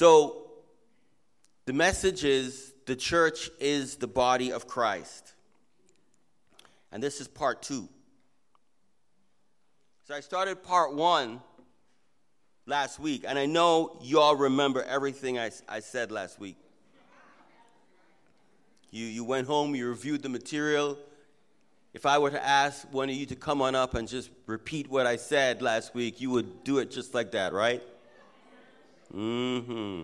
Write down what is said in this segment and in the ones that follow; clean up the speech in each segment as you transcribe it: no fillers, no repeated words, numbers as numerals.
So the message is the church is the body of Christ. And this is part 2. So I started part 1 last week, and I know you all remember everything I said last week. You went home, you reviewed the material. If I were to ask one of you to come on up and just repeat what I said last week, you would do it just like that, right? Mm-hmm.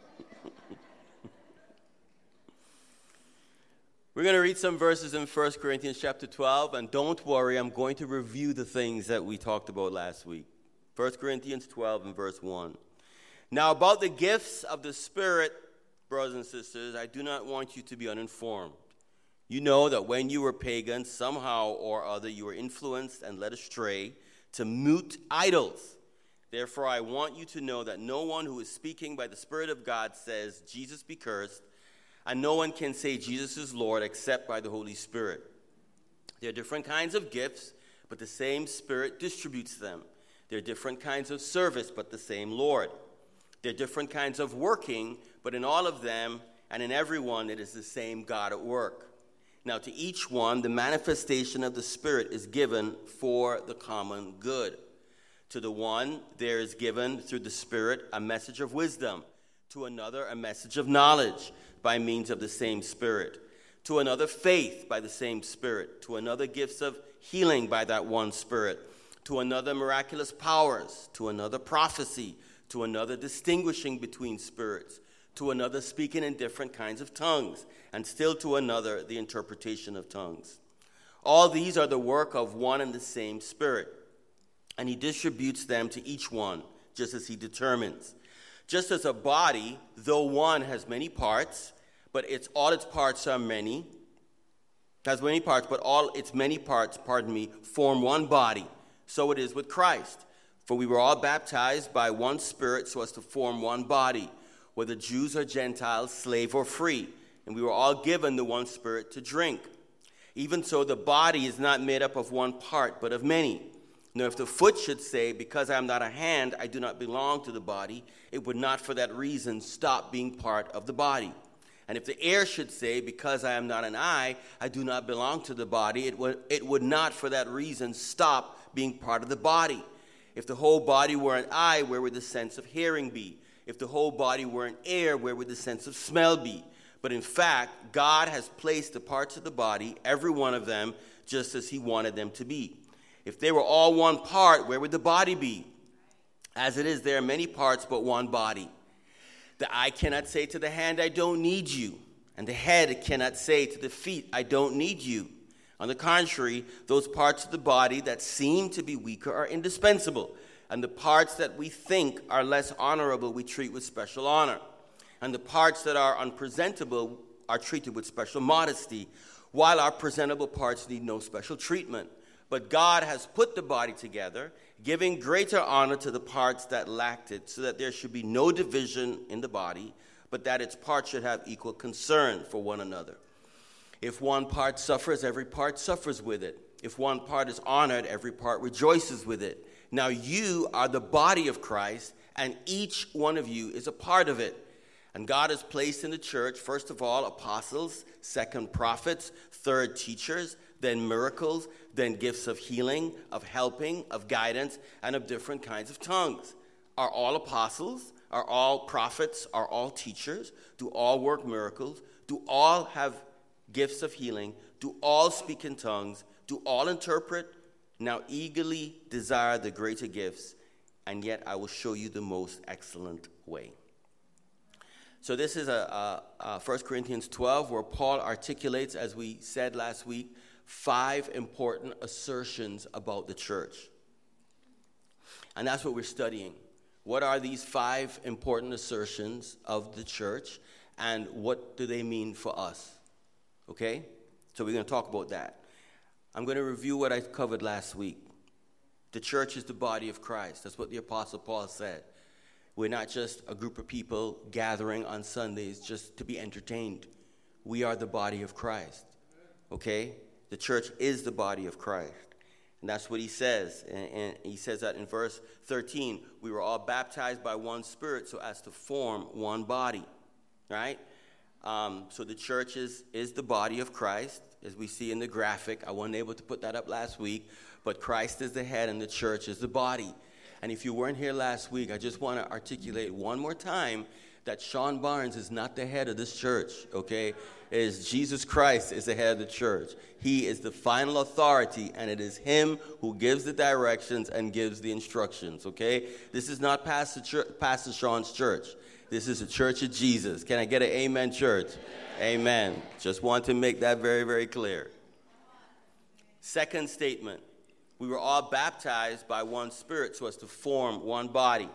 We're going to read some verses in 1 Corinthians chapter 12, and don't worry, I'm going to review the things that we talked about last week. 1 Corinthians 12 and verse 1. Now about the gifts of the Spirit, brothers and sisters, I do not want you to be uninformed. You know that when you were pagans, somehow or other you were influenced and led astray to mute idols. Therefore, I want you to know that no one who is speaking by the Spirit of God says, Jesus be cursed, and no one can say Jesus is Lord except by the Holy Spirit. There are different kinds of gifts, but the same Spirit distributes them. There are different kinds of service, but the same Lord. There are different kinds of working, but in all of them and in everyone it is the same God at work. Now to each one the manifestation of the Spirit is given for the common good. To the one there is given through the Spirit a message of wisdom, to another a message of knowledge by means of the same Spirit, to another faith by the same Spirit, to another gifts of healing by that one Spirit, to another miraculous powers, to another prophecy, to another distinguishing between spirits, to another speaking in different kinds of tongues, and still to another the interpretation of tongues. All these are the work of one and the same Spirit, and he distributes them to each one, just as he determines. Just as a body, though one has many parts, but all its parts are many, has many parts, but all its many parts, form one body. So it is with Christ. For we were all baptized by one Spirit so as to form one body, whether Jews or Gentiles, slave or free, and we were all given the one Spirit to drink. Even so, the body is not made up of one part, but of many. Now, if the foot should say, because I am not a hand, I do not belong to the body, it would not for that reason stop being part of the body. And if the ear should say, because I am not an eye, I do not belong to the body, it would not for that reason stop being part of the body. If the whole body were an eye, where would the sense of hearing be? If the whole body were an ear, where would the sense of smell be? But in fact, God has placed the parts of the body, every one of them, just as he wanted them to be. If they were all one part, where would the body be? As it is, there are many parts, but one body. The eye cannot say to the hand, I don't need you. And the head cannot say to the feet, I don't need you. On the contrary, those parts of the body that seem to be weaker are indispensable. And the parts that we think are less honorable we treat with special honor. And the parts that are unpresentable are treated with special modesty, while our presentable parts need no special treatment. But God has put the body together, giving greater honor to the parts that lacked it, so that there should be no division in the body, but that its parts should have equal concern for one another. If one part suffers, every part suffers with it. If one part is honored, every part rejoices with it. Now you are the body of Christ, and each one of you is a part of it. And God has placed in the church, first of all, apostles, second, prophets, third, teachers, then miracles, then gifts of healing, of helping, of guidance, and of different kinds of tongues. Are all apostles? Are all prophets? Are all teachers? Do all work miracles? Do all have gifts of healing? Do all speak in tongues? Do all interpret? Now eagerly desire the greater gifts, and yet I will show you the most excellent way. So this is 1 Corinthians 12, where Paul articulates, as we said last week, 5 important assertions about the church. And that's what we're studying. What are these 5 important assertions of the church, and what do they mean for us? Okay? So we're going to talk about that. I'm going to review what I covered last week. The church is the body of Christ. That's what the Apostle Paul said. We're not just a group of people gathering on Sundays just to be entertained. We are the body of Christ. Okay? The church is the body of Christ. And that's what he says. And he says that in verse 13. We were all baptized by one Spirit so as to form one body. Right? So the church is the body of Christ, as we see in the graphic. I wasn't able to put that up last week. But Christ is the head and the church is the body. And if you weren't here last week, I just want to articulate one more time that Sean Barnes is not the head of this church, okay? It is Jesus Christ is the head of the church. He is the final authority, and it is him who gives the directions and gives the instructions, okay? This is not Pastor Sean's church. This is the church of Jesus. Can I get an amen, church? Amen. Just want to make that very, very clear. Second statement. We were all baptized by one Spirit so as to form one body.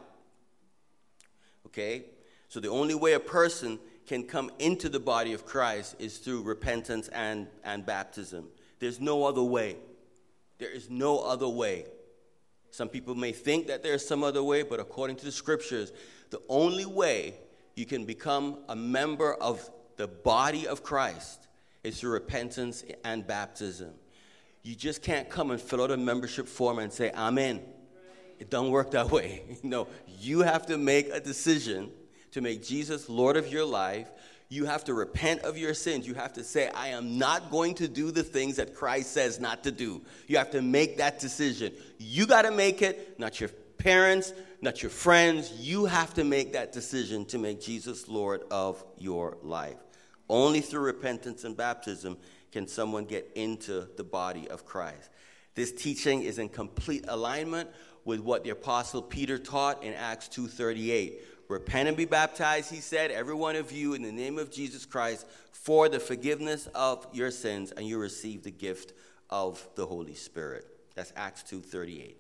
Okay? So the only way a person can come into the body of Christ is through repentance and baptism. There's no other way. There is no other way. Some people may think that there's some other way, but according to the scriptures, the only way you can become a member of the body of Christ is through repentance and baptism. You just can't come and fill out a membership form and say, I'm in. It don't work that way. No, you have to make a decision to make Jesus Lord of your life. You have to repent of your sins. You have to say, I am not going to do the things that Christ says not to do. You have to make that decision. You got to make it, not your parents, not your friends. You have to make that decision to make Jesus Lord of your life. Only through repentance and baptism can someone get into the body of Christ. This teaching is in complete alignment with what the Apostle Peter taught in Acts 2:38. Repent and be baptized, he said, every one of you in the name of Jesus Christ for the forgiveness of your sins, and you receive the gift of the Holy Spirit. That's Acts 2:38.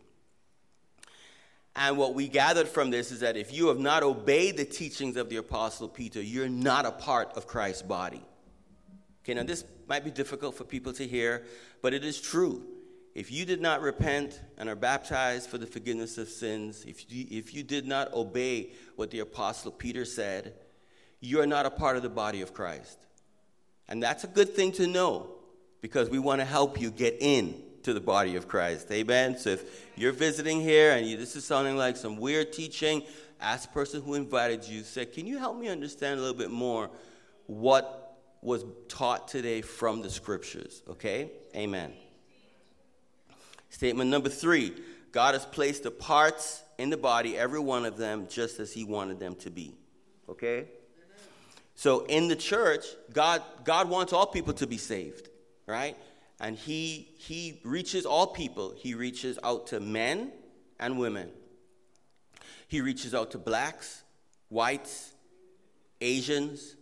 And what we gathered from this is that if you have not obeyed the teachings of the Apostle Peter, you're not a part of Christ's body. Okay, now this might be difficult for people to hear, but it is true. If you did not repent and are baptized for the forgiveness of sins, if you did not obey what the Apostle Peter said, you are not a part of the body of Christ. And that's a good thing to know, because we want to help you get in to the body of Christ. Amen? So if you're visiting here and this is sounding like some weird teaching, ask the person who invited you, say, can you help me understand a little bit more what was taught today from the scriptures? Okay? Amen. Statement number 3, God has placed the parts in the body, every one of them, just as he wanted them to be. Okay? So in the church, God wants all people to be saved, right? And he reaches all people. He reaches out to men and women. He reaches out to blacks, whites, Asians,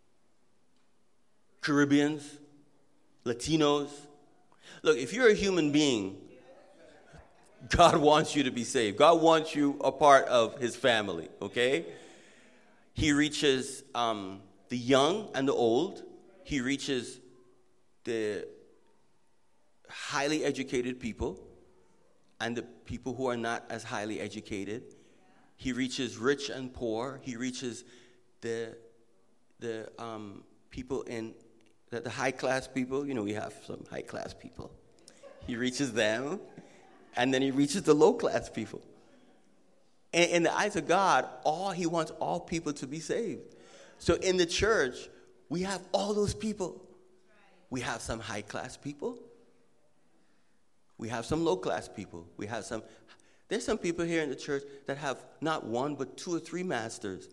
Caribbeans, Latinos. Look, if you're a human being, God wants you to be saved. God wants you a part of his family, okay? He reaches the young and the old. He reaches the highly educated people and the people who are not as highly educated. He reaches rich and poor. He reaches the people in the high-class people. You know, we have some high-class people. He reaches them, and then he reaches the low-class people. And in the eyes of God, he wants all people to be saved. So in the church, we have all those people. We have some high-class people. We have some low-class people. There's some people here in the church that have not one, but 2 or 3 masters.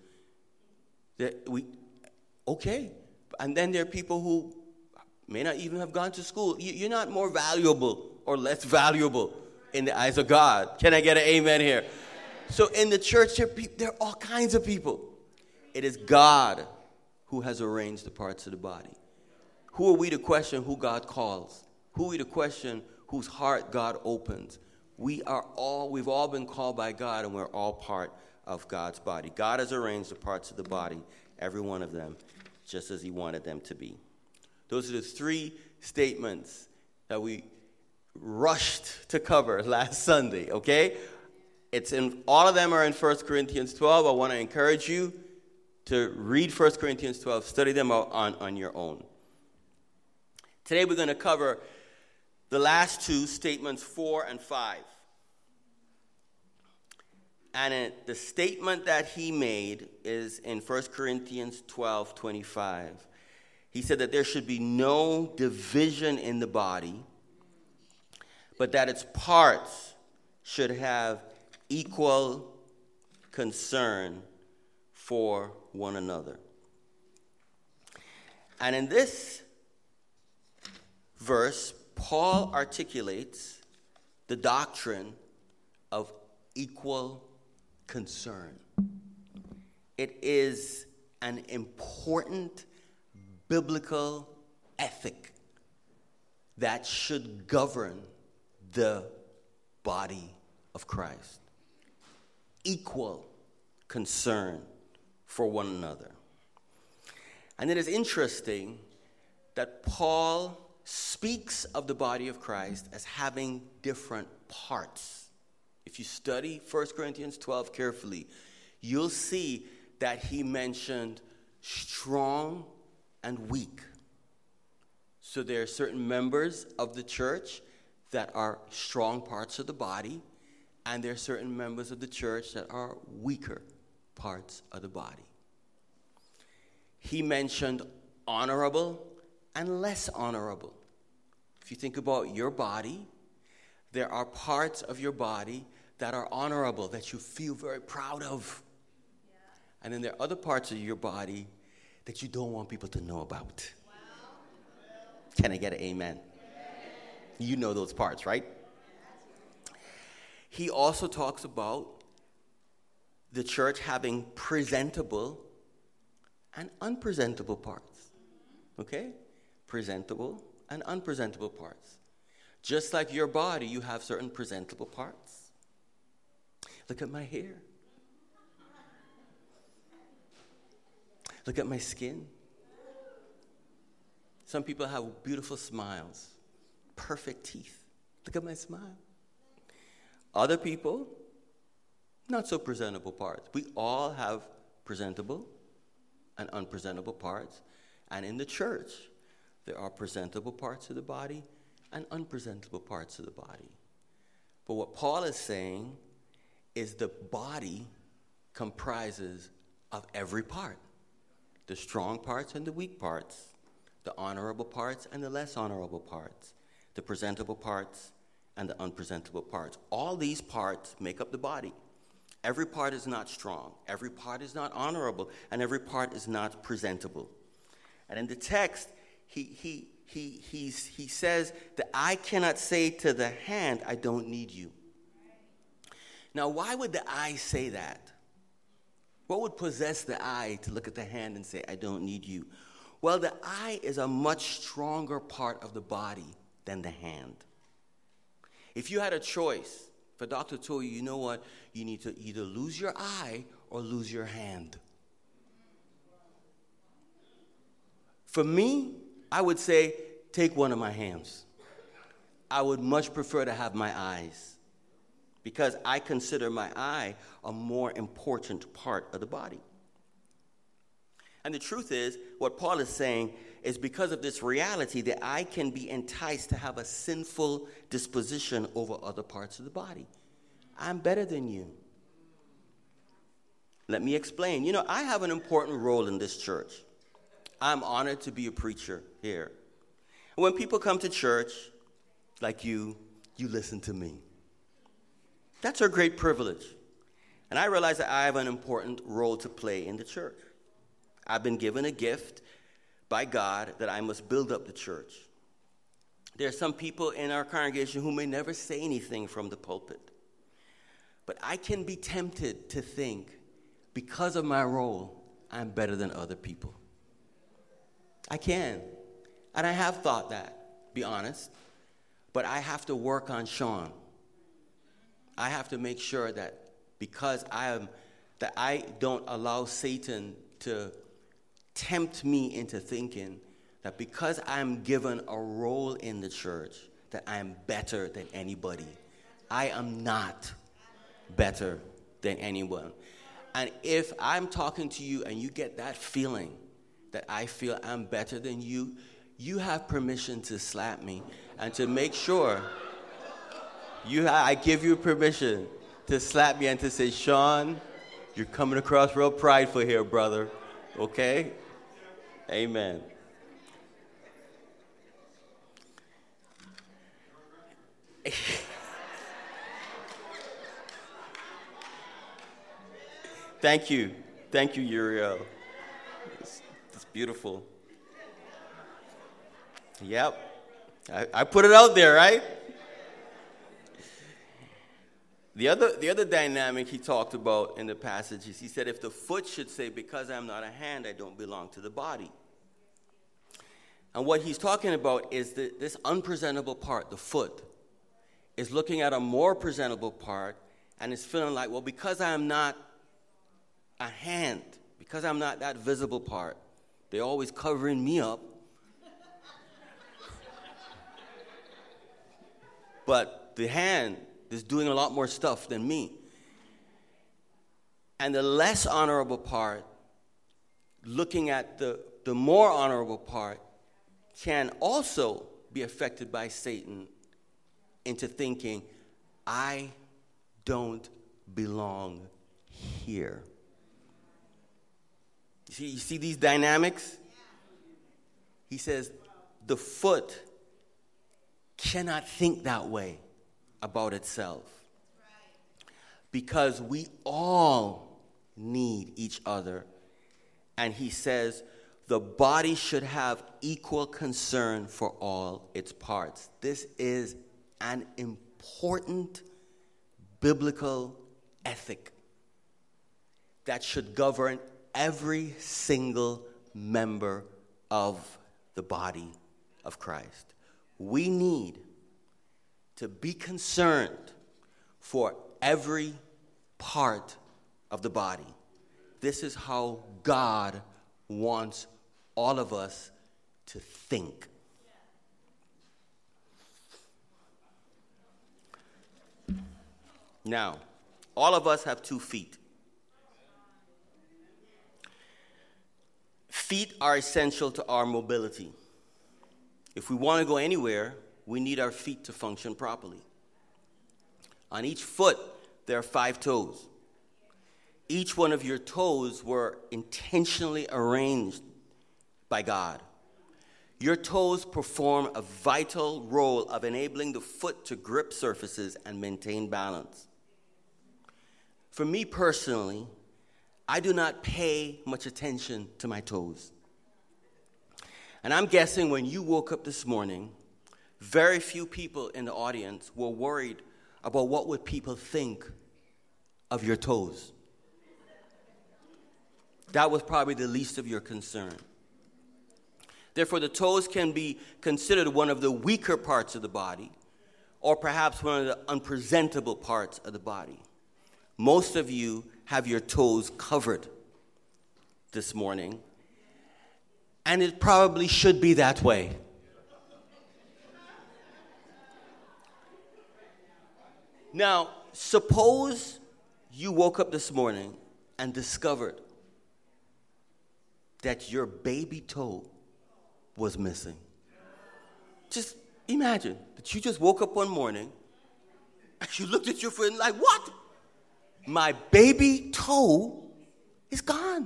Okay. And then there are people who may not even have gone to school. You're not more valuable or less valuable in the eyes of God. Can I get an amen here? So in the church, there are all kinds of people. It is God who has arranged the parts of the body. Who are we to question who God calls? Who are we to question whose heart God opens? We've all been called by God, and we're all part of God's body. God has arranged the parts of the body, every one of them, just as he wanted them to be. Those are the 3 statements that we rushed to cover last Sunday, okay? All of them are in 1 Corinthians 12. I want to encourage you to read 1 Corinthians 12, study them out on your own. Today we're going to cover the last two statements, 4 and 5. And the statement that he made is in 1 Corinthians 12:25. He said that there should be no division in the body, but that its parts should have equal concern for one another. And in this verse, Paul articulates the doctrine of equal concern. It is an important biblical ethic that should govern the body of Christ. Equal concern for one another. And it is interesting that Paul speaks of the body of Christ as having different parts. If you study 1 Corinthians 12 carefully, you'll see that he mentioned strong and weak. So there are certain members of the church that are strong parts of the body, and there are certain members of the church that are weaker parts of the body. He mentioned honorable and less honorable. If you think about your body, there are parts of your body that are honorable, that you feel very proud of. Yeah. And then there are other parts of your body that you don't want people to know about. Wow. Can I get an amen? Yeah. You know those parts, right? He also talks about the church having presentable and unpresentable parts. Okay? Presentable and unpresentable parts. Just like your body, you have certain presentable parts. Look at my hair. Look at my skin. Some people have beautiful smiles, perfect teeth. Look at my smile. Other people, not so presentable parts. We all have presentable and unpresentable parts. And in the church, there are presentable parts of the body and unpresentable parts of the body. But what Paul is saying is the body comprises of every part. The strong parts and the weak parts. The honorable parts and the less honorable parts. The presentable parts and the unpresentable parts. All these parts make up the body. Every part is not strong. Every part is not honorable. And every part is not presentable. And in the text, he says, the eye cannot say to the hand, I don't need you. Now, why would the eye say that? What would possess the eye to look at the hand and say, I don't need you? Well, the eye is a much stronger part of the body than the hand. If you had a choice, if a doctor told you, you know what, you need to either lose your eye or lose your hand. For me, I would say, take one of my hands. I would much prefer to have my eyes because I consider my eye a more important part of the body. And the truth is, what Paul is saying is because of this reality, the eye can be enticed to have a sinful disposition over other parts of the body. I'm better than you. Let me explain. You know, I have an important role in this church. I'm honored to be a preacher here. When people come to church, like you listen to me. That's a great privilege. And I realize that I have an important role to play in the church. I've been given a gift by God that I must build up the church. There are some people in our congregation who may never say anything from the pulpit. But I can be tempted to think, because of my role, I'm better than other people. I can. And I have thought that, be honest. But I have to work on Sean. I have to make sure that because I don't allow Satan to tempt me into thinking that because I'm given a role in the church, that I'm better than anybody. I am not better than anyone. And if I'm talking to you and you get that feeling that I feel I'm better than you, you have permission to slap me and to make sure I give you permission to slap me and to say, Sean, you're coming across real prideful here, brother. Okay? Amen. Thank you. Thank you, Uriel. It's beautiful. Yep. I put it out there, right? The other dynamic he talked about in the passage is he said, if the foot should say, because I'm not a hand, I don't belong to the body. And what he's talking about is this unpresentable part, the foot, is looking at a more presentable part and is feeling like, well, because I'm not a hand, because I'm not that visible part, they're always covering me up. But the hand is doing a lot more stuff than me. And the less honorable part, looking at the more honorable part, can also be affected by Satan into thinking, I don't belong here. You see these dynamics? He says the foot cannot think that way about itself. Because we all need each other. And he says the body should have equal concern for all its parts. This is an important biblical ethic that should govern every single member of the body of Christ. We need to be concerned for every part of the body. This is how God wants all of us to think. Now, all of us have 2 feet. Feet are essential to our mobility. If we want to go anywhere, we need our feet to function properly. On each foot, there are 5 toes. Each one of your toes were intentionally arranged by God. Your toes perform a vital role of enabling the foot to grip surfaces and maintain balance. For me personally, I do not pay much attention to my toes. And I'm guessing when you woke up this morning, very few people in the audience were worried about what would people think of your toes. That was probably the least of your concern. Therefore, the toes can be considered one of the weaker parts of the body, or perhaps one of the unpresentable parts of the body. Most of you have your toes covered this morning, and it probably should be that way. Now, suppose you woke up this morning and discovered that your baby toe was missing. Just imagine that you just woke up one morning and you looked at your foot and like, what? My baby toe is gone.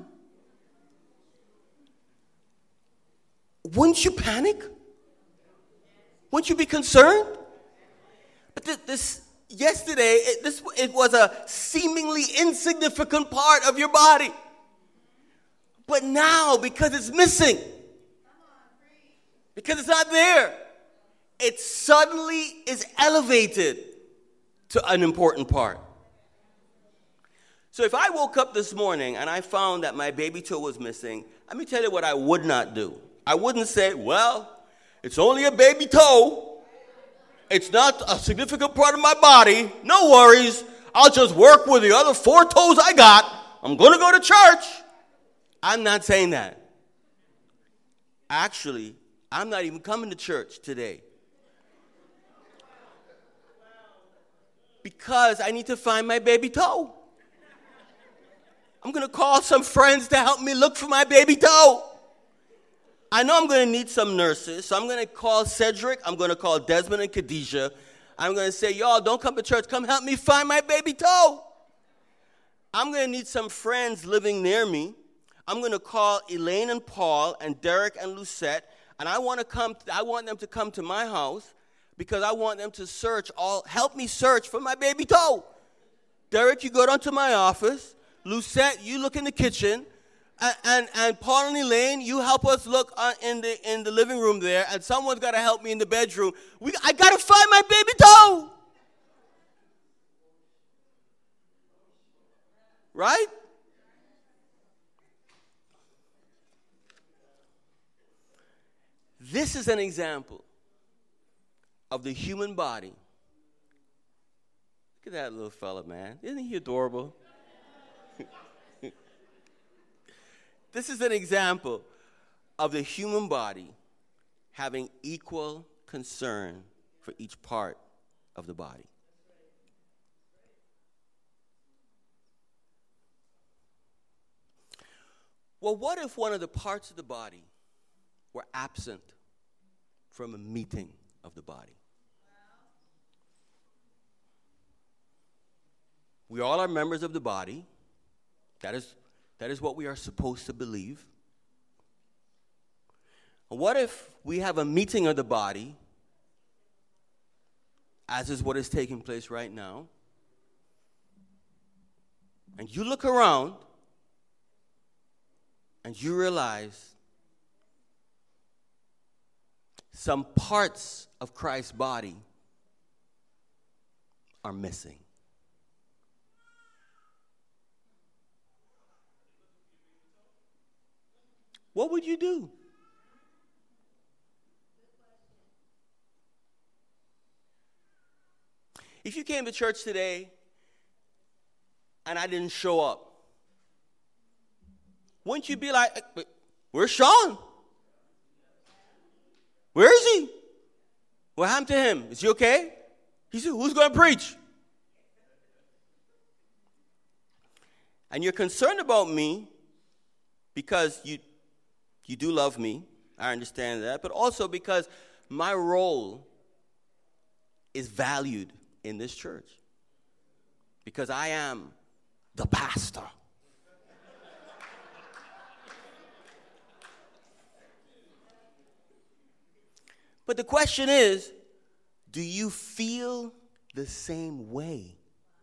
Wouldn't you panic? Wouldn't you be concerned? But yesterday, it was a seemingly insignificant part of your body. But now, because it's missing, because it's not there, it suddenly is elevated to an important part. So if I woke up this morning and I found that my baby toe was missing, let me tell you what I would not do. I wouldn't say, well, it's only a baby toe. It's not a significant part of my body. No worries. I'll just work with the other 4 toes I got. I'm going to go to church. I'm not saying that. Actually, I'm not even coming to church today. Because I need to find my baby toe. I'm going to call some friends to help me look for my baby toe. I know I'm going to need some nurses, so I'm going to call Cedric. I'm going to call Desmond and Khadijah. I'm going to say, y'all, don't come to church. Come help me find my baby toe. I'm going to need some friends living near me. I'm going to call Elaine and Paul and Derek and Lucette, and I want them to come to my house because I want them to help me search for my baby toe. Derek, you go down to my office. Lucette, you look in the kitchen. And Paul and Elaine, you help us look in the living room there, and someone's got to help me in the bedroom. I got to find my baby toe. Right? This is an example of the human body. Look at that little fella, man. Isn't he adorable? This is an example of the human body having equal concern for each part of the body. Well, what if one of the parts of the body were absent from a meeting of the body? We all are members of the body. That is what we are supposed to believe. What if we have a meeting of the body, as is what is taking place right now, and you look around and you realize some parts of Christ's body are missing? What would you do? If you came to church today and I didn't show up, wouldn't you be like, where's Sean? Where is he? What happened to him? Is he okay? He said, who's going to preach? And you're concerned about me because you do love me. I understand that. But also because my role is valued in this church. Because I am the pastor. But the question is, do you feel the same way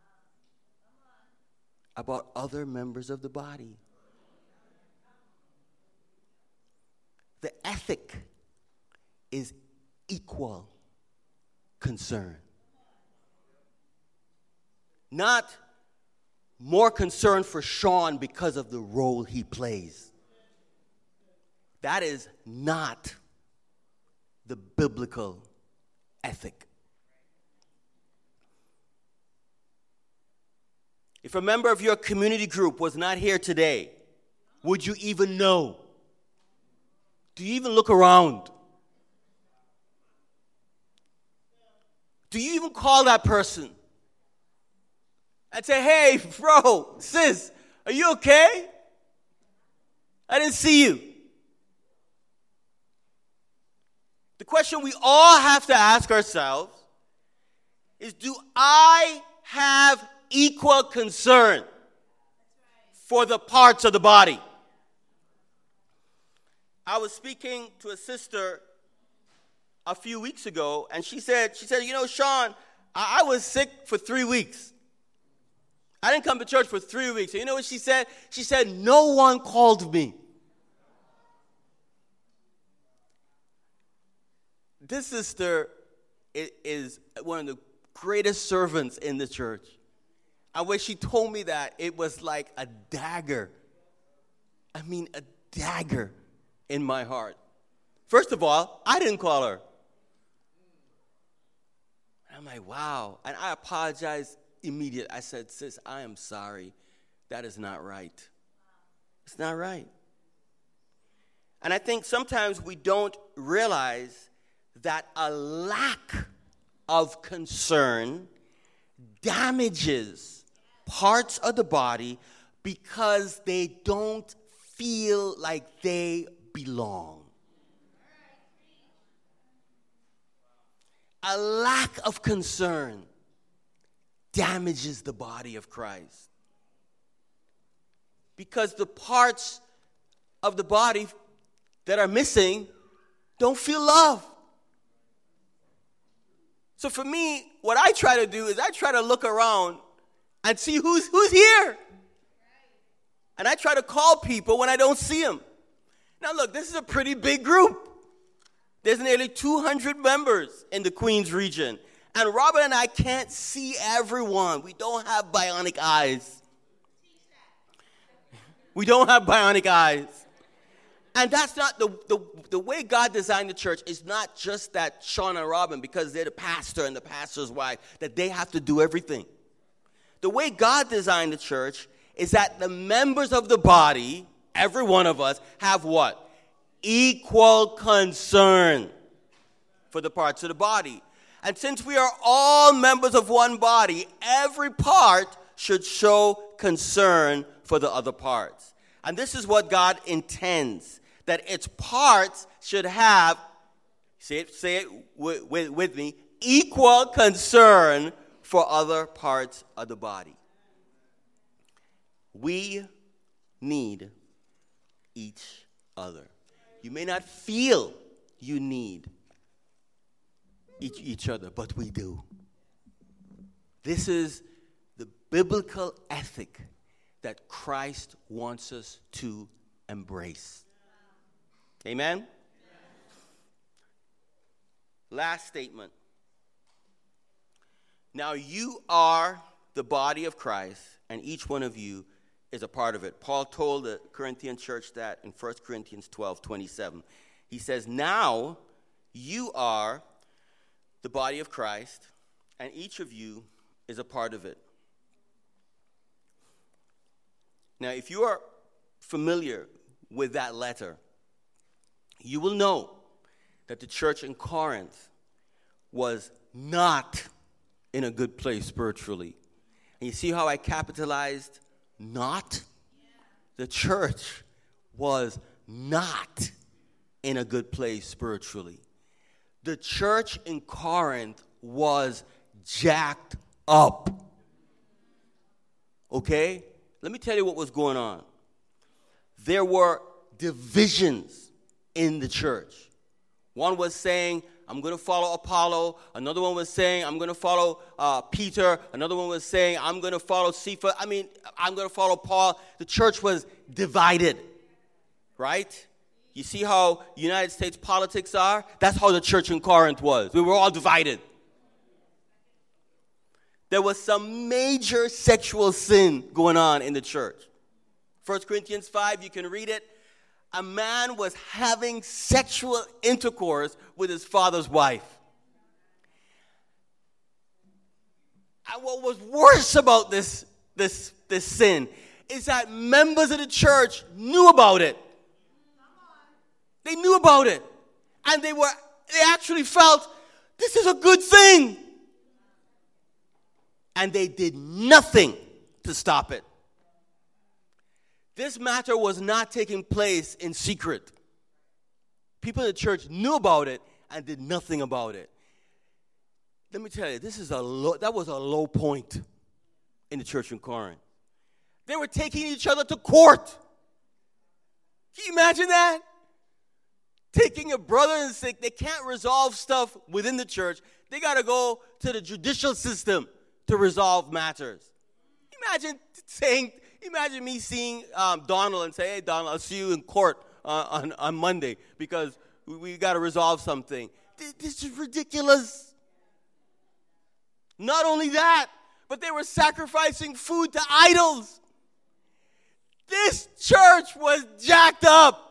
about other members of the body? The ethic is equal concern. Not more concern for Sean because of the role he plays. That is not the biblical ethic. If a member of your community group was not here today, would you even know? Do you even look around? Do you even call that person and say, hey, bro, sis, are you okay? I didn't see you. The question we all have to ask ourselves is, do I have equal concern for the parts of the body? I was speaking to a sister a few weeks ago, and she said, you know, Sean, I was sick for 3 weeks. I didn't come to church for 3 weeks. And you know what she said? She said, no one called me. This sister is one of the greatest servants in the church. And when she told me that, it was like a dagger. I mean, a dagger in my heart. First of all, I didn't call her. I'm like, wow. And I apologized immediately. I said, sis, I am sorry. That is not right. It's not right. And I think sometimes we don't realize that a lack of concern damages parts of the body because they don't feel like they belong. a lack of concern damages the body of Christ. Because the parts of the body that are missing don't feel love. So for me, what I try to do is I try to look around and see who's here. And I try to call people when I don't see them. Now look, this is a pretty big group. There's nearly 200 members in the Queens region. And Robert and I can't see everyone. We don't have bionic eyes. We don't have bionic eyes. And that's not the way God designed the church is not just that Sean and Robin, because they're the pastor and the pastor's wife, that they have to do everything. The way God designed the church is that the members of the body, every one of us, have what? Equal concern for the parts of the body. And since we are all members of one body, every part should show concern for the other parts. And this is what God intends, that its parts should have, say it with me, equal concern for other parts of the body. We need each other. You may not feel you need each other, but we do. This is the biblical ethic that Christ wants us to embrace. Amen? Last statement. Now you are the body of Christ, and each one of you is a part of it. Paul told the Corinthian church that in 1 Corinthians 12:27. He says, now you are the body of Christ, and each of you is a part of it. Now, if you are familiar with that letter, you will know that the church in Corinth was not in a good place spiritually. And you see how I capitalized not? The church was not in a good place spiritually. The church in Corinth was jacked up. Okay? Let me tell you what was going on. There were divisions in the church. One was saying, I'm going to follow Apollo. Another one was saying, I'm going to follow Peter. Another one was saying, I'm going to follow Cephas. I'm going to follow Paul. The church was divided, right? You see how United States politics are? That's how the church in Corinth was. We were all divided. There was some major sexual sin going on in the church. 1 Corinthians 5, you can read it. A man was having sexual intercourse with his father's wife. And what was worse about this sin is that members of the church knew about it. They knew about it. And they actually felt, this is a good thing. And they did nothing to stop it. This matter was not taking place in secret. People in the church knew about it and did nothing about it. Let me tell you, that was a low point in the church in Corinth. They were taking each other to court. Can you imagine that? Taking a brother and sister, they can't resolve stuff within the church. They got to go to the judicial system to resolve matters. Imagine me seeing Donald and say, hey, Donald, I'll see you in court on Monday because we got to resolve something. This is ridiculous. Not only that, but they were sacrificing food to idols. This church was jacked up.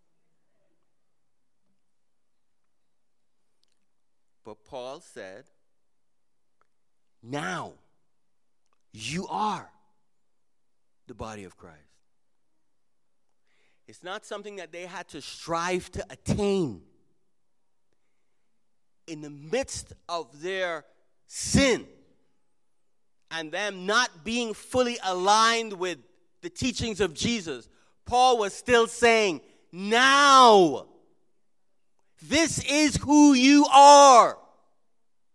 But Paul said, now you are the body of Christ. It's not something that they had to strive to attain. In the midst of their sin and them not being fully aligned with the teachings of Jesus, Paul was still saying, now, this is who you are.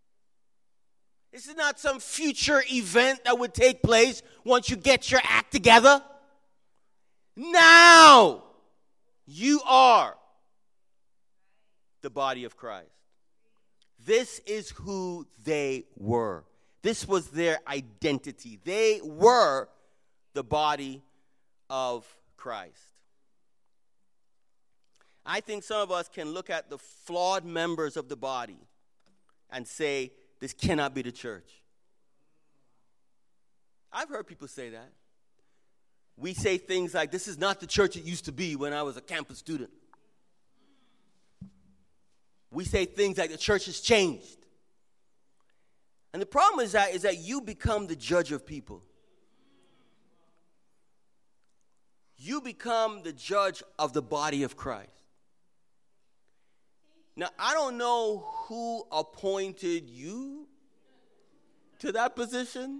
This is not some future event that would take place once you get your act together. Now, you are the body of Christ. This is who they were. This was their identity. They were the body of Christ. I think some of us can look at the flawed members of the body and say, this cannot be the church. I've heard people say that. We say things like, this is not the church it used to be when I was a campus student. We say things like the church has changed. And the problem is that you become the judge of people. You become the judge of the body of Christ. Now, I don't know who appointed you to that position.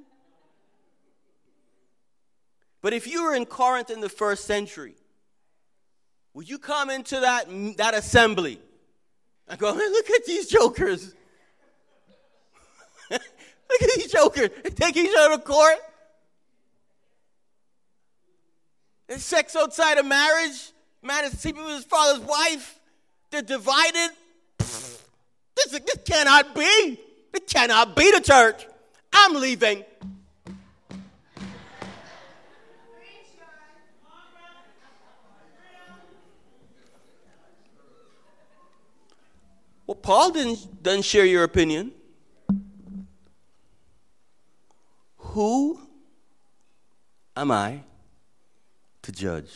But if you were in Corinth in the first century, would you come into that assembly and go, hey, look at these jokers. Look at these jokers. They take each other to court. There's sex outside of marriage. Man is sleeping with his father's wife. They're divided. This cannot be. It cannot be the church. I'm leaving. Well, Paul doesn't share your opinion. Who am I to judge?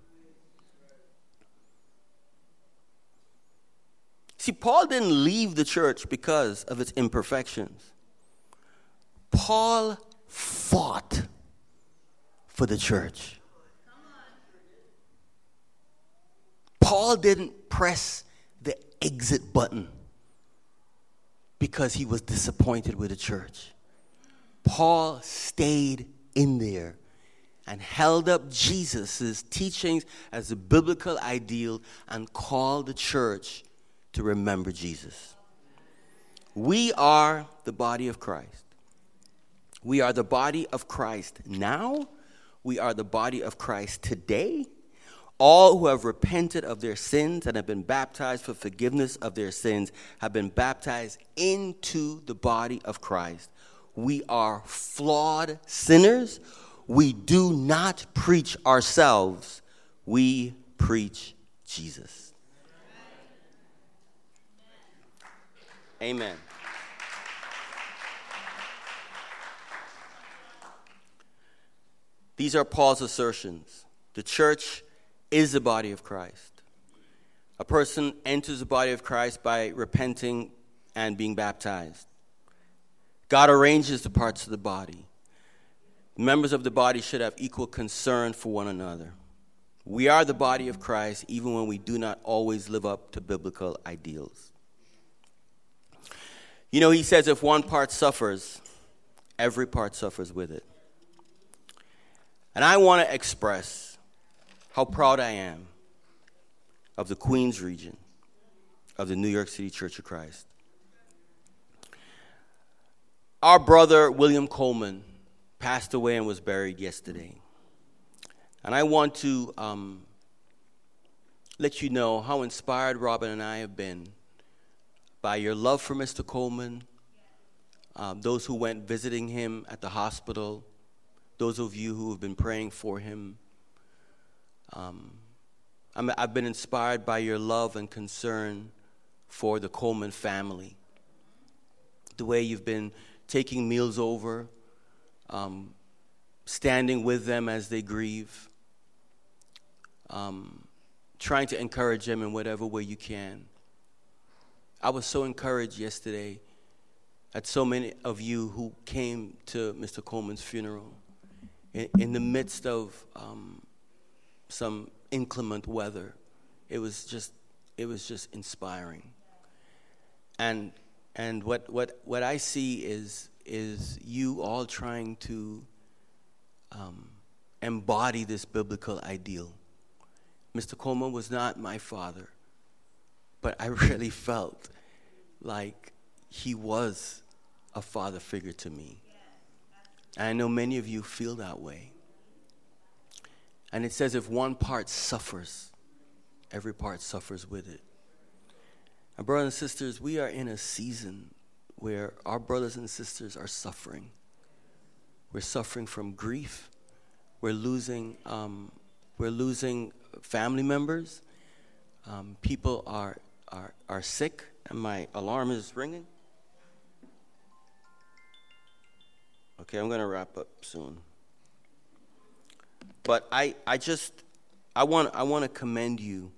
See, Paul didn't leave the church because of its imperfections. Paul fought for the church. Paul didn't press the exit button because he was disappointed with the church. Paul stayed in there and held up Jesus' teachings as a biblical ideal and called the church to remember Jesus. We are the body of Christ. We are the body of Christ now. We are the body of Christ today. All who have repented of their sins and have been baptized for forgiveness of their sins have been baptized into the body of Christ. We are flawed sinners. We do not preach ourselves. We preach Jesus. Amen. These are Paul's assertions. The church is the body of Christ. A person enters the body of Christ by repenting and being baptized. God arranges the parts of the body. Members of the body should have equal concern for one another. We are the body of Christ even when we do not always live up to biblical ideals. You know, he says if one part suffers, every part suffers with it. And I want to express how proud I am of the Queens region of the New York City Church of Christ. Our brother, William Coleman, passed away and was buried yesterday. And I want to let you know how inspired Robin and I have been by your love for Mr. Coleman, those who went visiting him at the hospital, those of you who have been praying for him. I've been inspired by your love and concern for the Coleman family, the way you've been taking meals over, standing with them as they grieve, trying to encourage them in whatever way you can. I was so encouraged yesterday at so many of you who came to Mr. Coleman's funeral in the midst of some inclement weather. It was just inspiring. And what I see is you all trying to embody this biblical ideal. Mr. Coleman was not my father, but I really felt like he was a father figure to me. And I know many of you feel that way. And it says if one part suffers, every part suffers with it. And brothers and sisters, we are in a season where our brothers and sisters are suffering. We're suffering from grief. We're losing family members. People are sick, and my alarm is ringing. Okay, I'm going to wrap up soon. But I want to commend you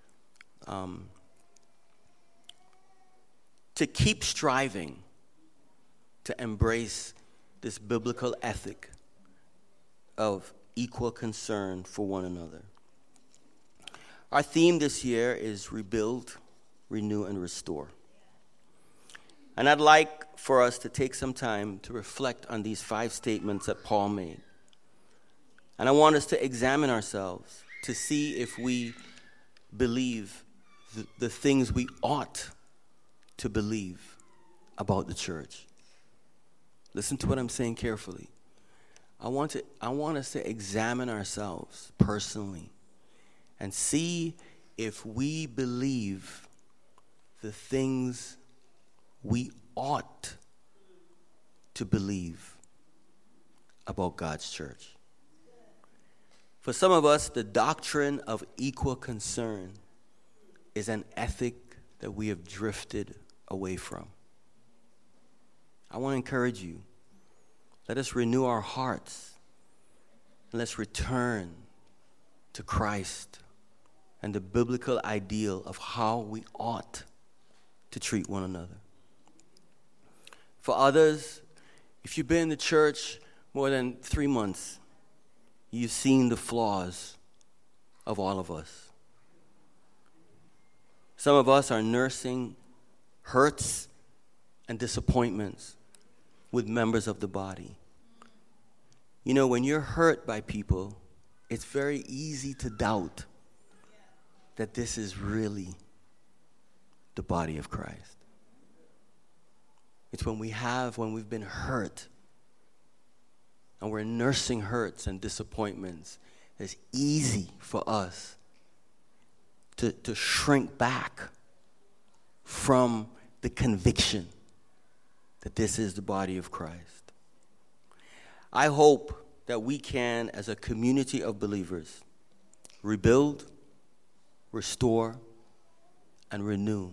to keep striving to embrace this biblical ethic of equal concern for one another. Our theme this year is rebuild, renew, and restore. And I'd like for us to take some time to reflect on these 5 statements that Paul made. And I want us to examine ourselves to see if we believe the things we ought to believe about the church. Listen to what I'm saying carefully. I want us to examine ourselves personally and see if we believe the things we ought to believe about God's church. For some of us, the doctrine of equal concern is an ethic that we have drifted away from. I want to encourage you. Let us renew our hearts. And let's return to Christ and the biblical ideal of how we ought to treat one another. For others, if you've been in the church more than 3 months, you've seen the flaws of all of us. Some of us are nursing hurts and disappointments with members of the body. You know, when you're hurt by people, it's very easy to doubt that this is really the body of Christ. It's when we've been hurt and we're nursing hurts and disappointments, it's easy for us to shrink back from the conviction that this is the body of Christ. I hope that we can, as a community of believers, rebuild, restore, and renew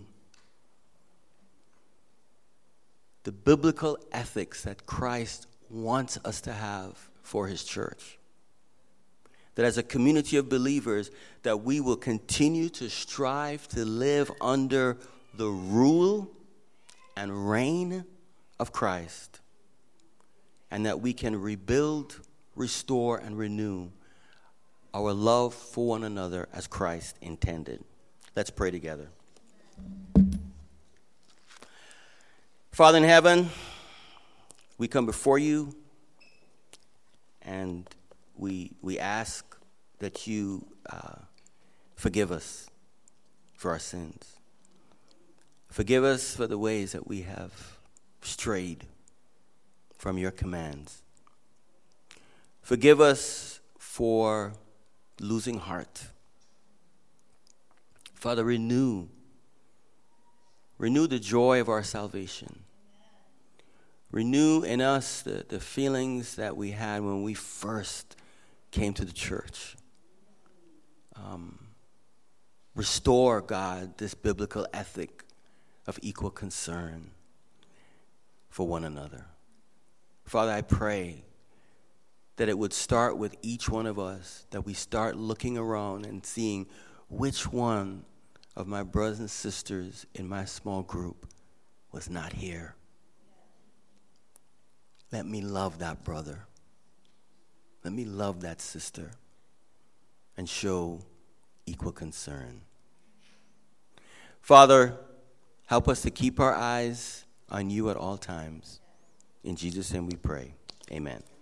the biblical ethics that Christ wants us to have for his church. That as a community of believers, that we will continue to strive to live under the rule and reign of Christ, and that we can rebuild, restore, and renew our love for one another as Christ intended. Let's pray together. Father in heaven, we come before you and we ask that you forgive us for our sins. Forgive us for the ways that we have strayed from your commands. Forgive us for losing heart. Father, renew the joy of our salvation. Renew in us the feelings that we had when we first came to the church. Restore, God, this biblical ethic of equal concern for one another. Father, I pray that it would start with each one of us, that we start looking around and seeing which one of my brothers and sisters in my small group was not here. Let me love that brother. Let me love that sister and show equal concern. Father, help us to keep our eyes on you at all times. In Jesus' name we pray. Amen.